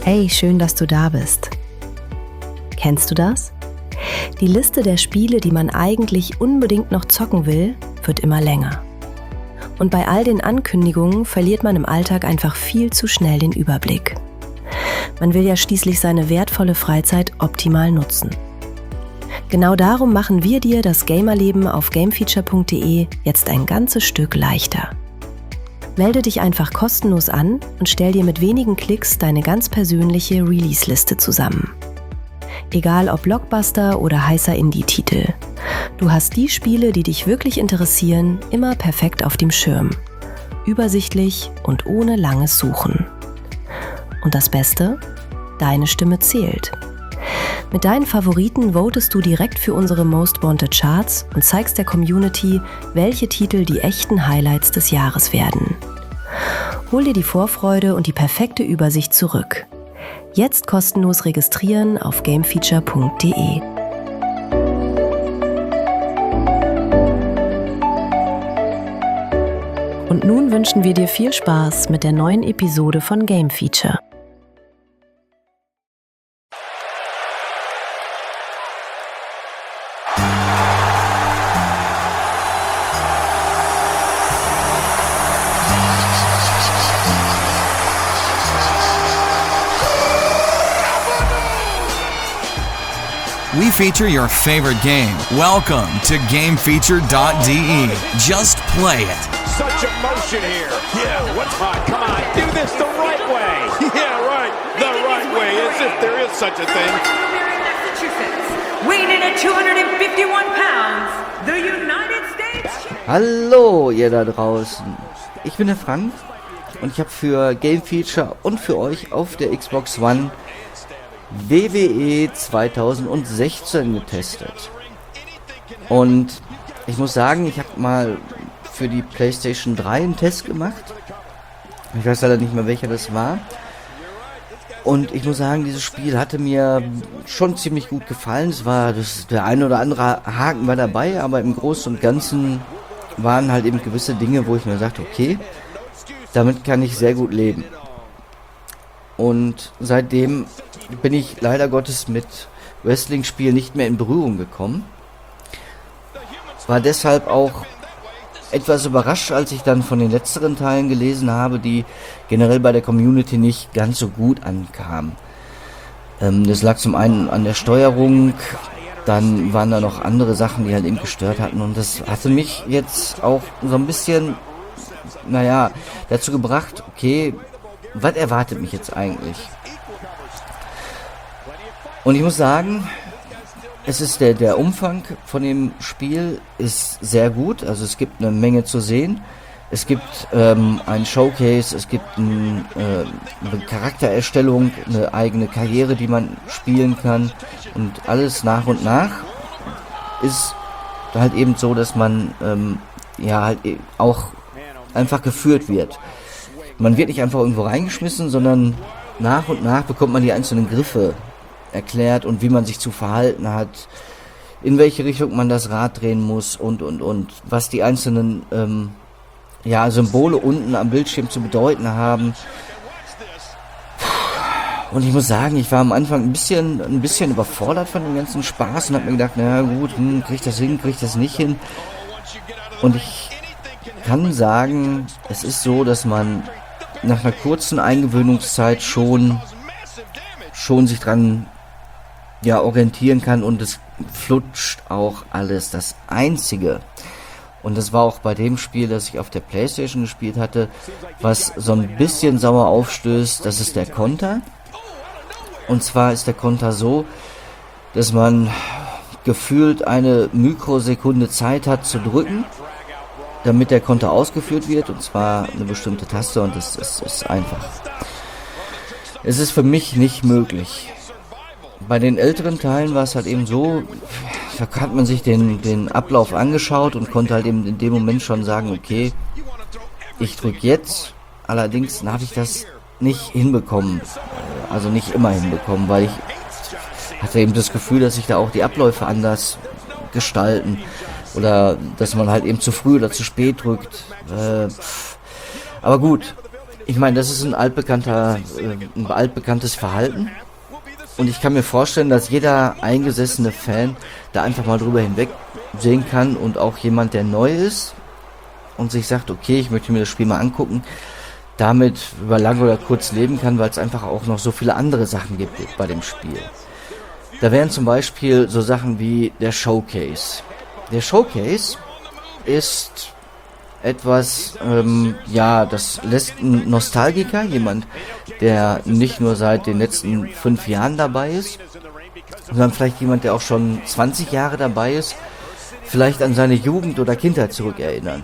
Hey, schön, dass du da bist. Kennst du das? Die Liste der Spiele, die man eigentlich unbedingt noch zocken will, wird immer länger. Und bei all den Ankündigungen verliert man im Alltag einfach viel zu schnell den Überblick. Man will ja schließlich seine wertvolle Freizeit optimal nutzen. Genau darum machen wir dir das Gamerleben auf gamefeature.de jetzt ein ganzes Stück leichter. Melde dich einfach kostenlos an und stell dir mit wenigen Klicks deine ganz persönliche Release-Liste zusammen. Egal ob Blockbuster oder heißer Indie-Titel. Du hast die Spiele, die dich wirklich interessieren, immer perfekt auf dem Schirm. Übersichtlich und ohne langes Suchen. Und das Beste? Deine Stimme zählt. Mit deinen Favoriten votest du direkt für unsere Most Wanted Charts und zeigst der Community, welche Titel die echten Highlights des Jahres werden. Hol dir die Vorfreude und die perfekte Übersicht zurück. Jetzt kostenlos registrieren auf gamefeature.de. Und nun wünschen wir dir viel Spaß mit der neuen Episode von Game Feature. We feature your favorite game. Welcome to GameFeature.de. Just play it. Such emotion here. Yeah, what's hot? Come on, do this the right way. Yeah, right. The right way, as if there is such a thing. Massachusetts, weighing in at 251 pounds, the United States. Hallo ihr da draußen. Ich bin der Frank und ich habe für Game Feature und für euch auf der Xbox One WWE 2016 getestet. Und ich muss sagen, ich habe mal für die PlayStation 3 einen Test gemacht. Ich weiß leider nicht mehr, welcher das war. Und ich muss sagen, dieses Spiel hatte mir schon ziemlich gut gefallen. Der ein oder andere Haken war dabei, aber im Großen und Ganzen waren halt eben gewisse Dinge, wo ich mir sagte, okay, damit kann ich sehr gut leben. Und seitdem bin ich leider Gottes mit Wrestling-Spielen nicht mehr in Berührung gekommen. War deshalb auch etwas überrascht, als ich dann von den letzteren Teilen gelesen habe, die generell bei der Community nicht ganz so gut ankamen. Das lag zum einen an der Steuerung, dann waren da noch andere Sachen, die halt eben gestört hatten. Und das hatte mich jetzt auch so ein bisschen, dazu gebracht, okay, was erwartet mich jetzt eigentlich? Und ich muss sagen, es ist der Umfang von dem Spiel ist sehr gut. Also es gibt eine Menge zu sehen. Es gibt ein Showcase, es gibt eine Charaktererstellung, eine eigene Karriere, die man spielen kann. Und alles nach und nach ist halt eben so, dass man auch einfach geführt wird. Man wird nicht einfach irgendwo reingeschmissen, sondern nach und nach bekommt man die einzelnen Griffe erklärt und wie man sich zu verhalten hat, in welche Richtung man das Rad drehen muss und. Was die einzelnen Symbole unten am Bildschirm zu bedeuten haben. Und ich muss sagen, ich war am Anfang ein bisschen überfordert von dem ganzen Spaß und habe mir gedacht, na gut, krieg ich das hin, krieg ich das nicht hin. Und ich kann sagen, es ist so, dass man nach einer kurzen Eingewöhnungszeit schon sich dran orientieren kann und es flutscht auch alles. Das Einzige, und das war auch bei dem Spiel, das ich auf der PlayStation gespielt hatte, was so ein bisschen sauer aufstößt, das ist der Konter. Und zwar ist der Konter so, dass man gefühlt eine Mikrosekunde Zeit hat zu drücken, damit der Konter ausgeführt wird, und zwar eine bestimmte Taste, und es ist einfach. Es ist für mich nicht möglich. Bei den älteren Teilen war es halt eben so, da hat man sich den Ablauf angeschaut und konnte halt eben in dem Moment schon sagen, okay, ich drücke jetzt, allerdings habe ich das nicht hinbekommen, also nicht immer hinbekommen, weil ich hatte eben das Gefühl, dass sich da auch die Abläufe anders gestalten. Oder dass man halt eben zu früh oder zu spät drückt. Aber gut, Ich meine, das ist ein altbekanntes Verhalten. Und ich kann mir vorstellen, dass jeder eingesessene Fan da einfach mal drüber hinweg sehen kann und auch jemand, der neu ist und sich sagt, okay, ich möchte mir das Spiel mal angucken, damit über lang oder kurz leben kann, weil es einfach auch noch so viele andere Sachen gibt bei dem Spiel. Da wären zum Beispiel so Sachen wie der Showcase. Der Showcase ist etwas, das lässt einen Nostalgiker, jemand, der nicht nur seit den letzten 5 Jahren dabei ist, sondern vielleicht jemand, der auch schon 20 Jahre dabei ist, vielleicht an seine Jugend oder Kindheit zurückerinnern.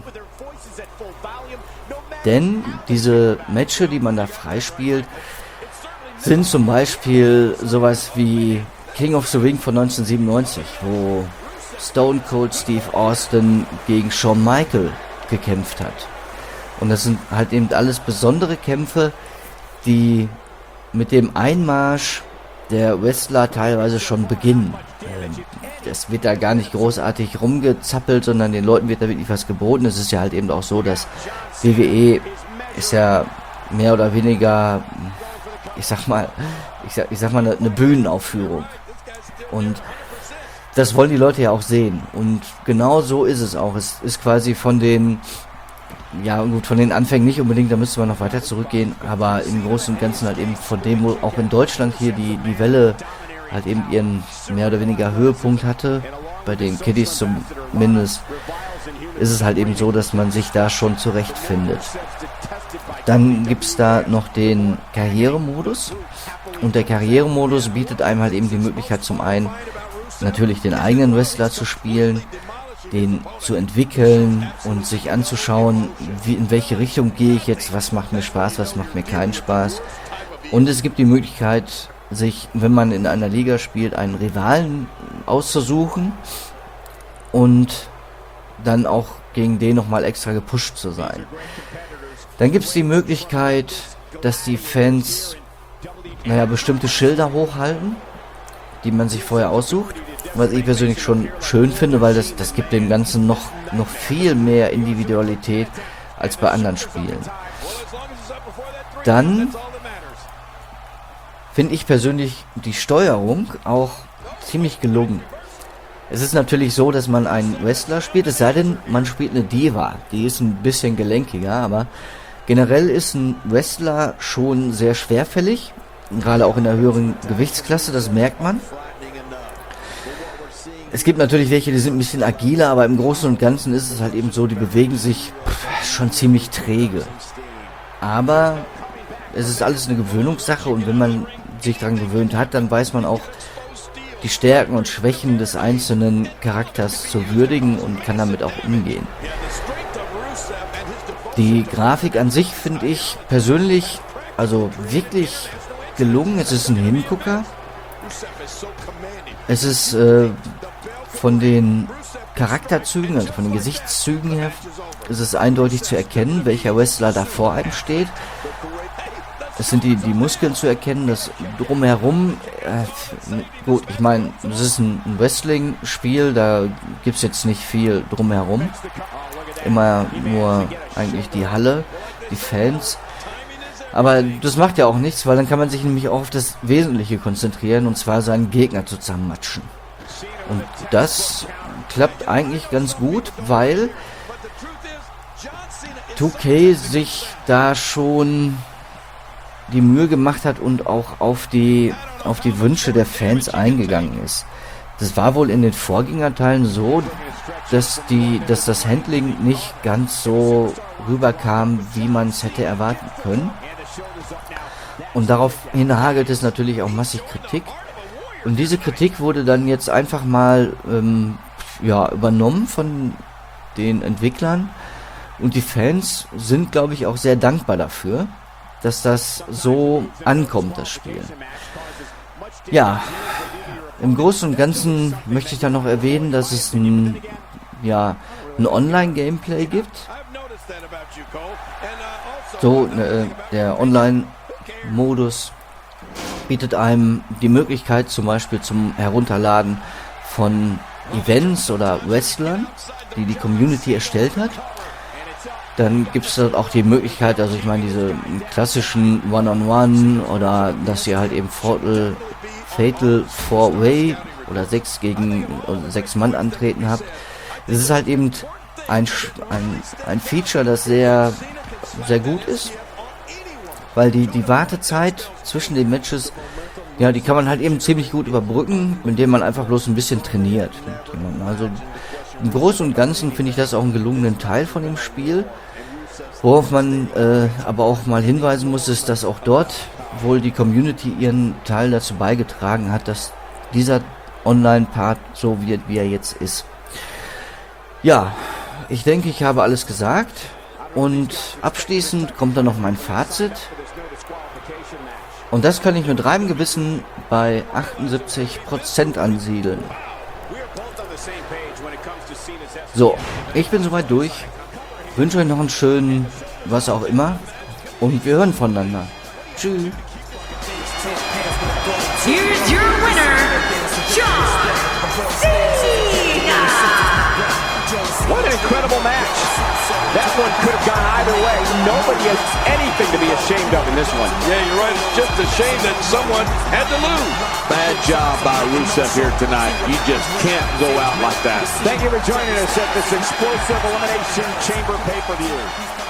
Denn diese Matches, die man da freispielt, sind zum Beispiel sowas wie King of the Ring von 1997, wo Stone Cold Steve Austin gegen Shawn Michaels gekämpft hat. Und das sind halt eben alles besondere Kämpfe, die mit dem Einmarsch der Wrestler teilweise schon beginnen. Das wird da gar nicht großartig rumgezappelt, sondern den Leuten wird da wirklich was geboten. Es ist ja halt eben auch so, dass WWE ist ja mehr oder weniger, ich sag mal eine Bühnenaufführung. Und das wollen die Leute ja auch sehen. Und genau so ist es auch. Es ist quasi von den Anfängen nicht unbedingt, da müsste man noch weiter zurückgehen, aber im Großen und Ganzen halt eben von dem, wo auch in Deutschland hier die Welle halt eben ihren mehr oder weniger Höhepunkt hatte, bei den Kiddies zumindest, ist es halt eben so, dass man sich da schon zurechtfindet. Dann gibt es da noch den Karrieremodus. Und der Karrieremodus bietet einem halt eben die Möglichkeit, zum einen natürlich den eigenen Wrestler zu spielen, den zu entwickeln und sich anzuschauen, in welche Richtung gehe ich jetzt, was macht mir Spaß, was macht mir keinen Spaß. Und es gibt die Möglichkeit, sich, wenn man in einer Liga spielt, einen Rivalen auszusuchen und dann auch gegen den nochmal extra gepusht zu sein. Dann gibt es die Möglichkeit, dass die Fans bestimmte Schilder hochhalten, die man sich vorher aussucht, was ich persönlich schon schön finde, weil das gibt dem Ganzen noch viel mehr Individualität als bei anderen Spielen. Dann finde ich persönlich die Steuerung auch ziemlich gelungen. Es ist natürlich so, dass man einen Wrestler spielt, es sei denn, man spielt eine Diva, die ist ein bisschen gelenkiger, aber generell ist ein Wrestler schon sehr schwerfällig, gerade auch in der höheren Gewichtsklasse, das merkt man. Es gibt natürlich welche, die sind ein bisschen agiler, aber im Großen und Ganzen ist es halt eben so, die bewegen sich schon ziemlich träge. Aber es ist alles eine Gewöhnungssache und wenn man sich daran gewöhnt hat, dann weiß man auch die Stärken und Schwächen des einzelnen Charakters zu würdigen und kann damit auch umgehen. Die Grafik an sich finde ich persönlich also wirklich gelungen. Es ist ein Hingucker. Es ist von den Charakterzügen, also von den Gesichtszügen her, ist es eindeutig zu erkennen, welcher Wrestler da vor einem steht. Es sind die Muskeln zu erkennen, das drumherum, gut, ich meine, das ist ein Wrestling-Spiel, da gibt es jetzt nicht viel drumherum. Immer nur eigentlich die Halle, die Fans. Aber das macht ja auch nichts, weil dann kann man sich nämlich auch auf das Wesentliche konzentrieren, und zwar seinen Gegner zusammenmatschen. Und das klappt eigentlich ganz gut, weil 2K sich da schon die Mühe gemacht hat und auch auf die Wünsche der Fans eingegangen ist. Das war wohl in den Vorgängerteilen so, dass das Handling nicht ganz so rüberkam, wie man es hätte erwarten können. Und daraufhin hagelt es natürlich auch massig Kritik. Und diese Kritik wurde dann jetzt einfach mal übernommen von den Entwicklern. Und die Fans sind, glaube ich, auch sehr dankbar dafür, dass das so ankommt, das Spiel. Ja, im Großen und Ganzen möchte ich dann noch erwähnen, dass es ein Online-Gameplay gibt. So, der Online-Modus bietet einem die Möglichkeit, zum Beispiel zum Herunterladen von Events oder Wrestlern, die die Community erstellt hat. Dann gibt es dort auch die Möglichkeit, also ich meine diese klassischen One-on-One oder dass ihr halt eben Fatal 4-Way oder 6 gegen 6 Mann antreten habt. Das ist halt eben ein Feature, das sehr, sehr gut ist, weil die Wartezeit zwischen den Matches, ja, die kann man halt eben ziemlich gut überbrücken, indem man einfach bloß ein bisschen trainiert. Also im Großen und Ganzen finde ich das auch einen gelungenen Teil von dem Spiel. Worauf man aber auch mal hinweisen muss, ist, dass auch dort wohl die Community ihren Teil dazu beigetragen hat, dass dieser Online-Part so wird, wie er jetzt ist. Ja, ich denke, ich habe alles gesagt und abschließend kommt dann noch mein Fazit. Und das kann ich mit reinem Gewissen bei 78% ansiedeln. So, ich bin soweit durch. Wünsche euch noch einen schönen, was auch immer. Und wir hören voneinander. Tschüss. Here's your winner, John Cena! What an incredible match. That one could have gone either way. Nobody has anything to be ashamed of in this one. Yeah, you're right. It's just a shame that someone had to lose. Bad job by Rusev here tonight. You just can't go out like that. Thank you for joining us at this explosive Elimination Chamber pay-per-view.